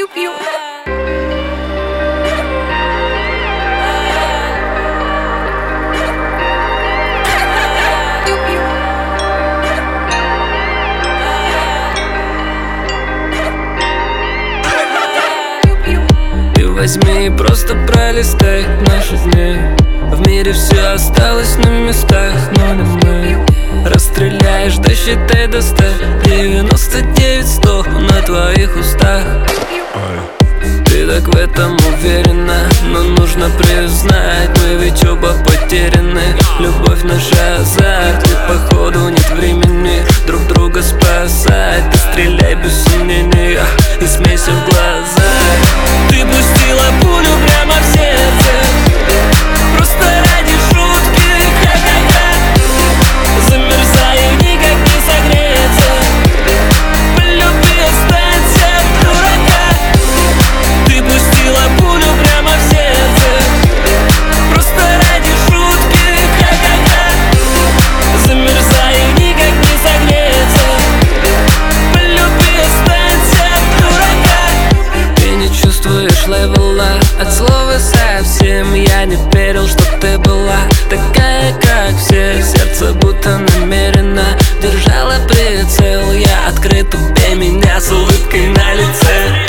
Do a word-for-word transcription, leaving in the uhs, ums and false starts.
пью-пью. Ты возьми и просто пролистай наши дни. В мире все осталось на местах, но не мы. Расстреляешь, досчитай до ста. Девяносто девять сто на твоих устах. Ты так в этом уверена, но нужно признать, мы ведь оба потеряны. Любовь наша азарт, ведь походу нет времени друг друга спасать. Ты стреляй без сомнения и смейся в глаза. Ты пустила пулю прямо в сердце, просто ради шутки, ха-ха-ха. Замерзаю, никак не согреться. Полюби, останься в дурака. Ты пустила пулю прямо в сердце, просто ради шутки, ха-ха-ха. Замерзаю, никак не согреться. Полюби, останься в дурака. Ты не чувствуешь левела от слова совсем. Я не верил, что ты была такая, как все. Сердце будто намеренно держало прицел. Я открыт, убей меня с улыбкой на лице.